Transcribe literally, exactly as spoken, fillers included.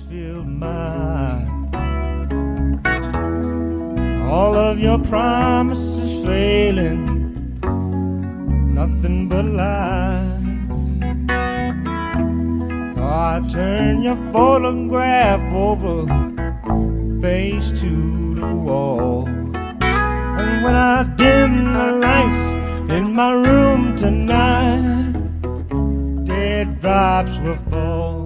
filled mind. All of your promises failing, nothing but lies. So I turn your photograph over, face to the wall. And when I dim the lights in my room tonight, dead drops will fall.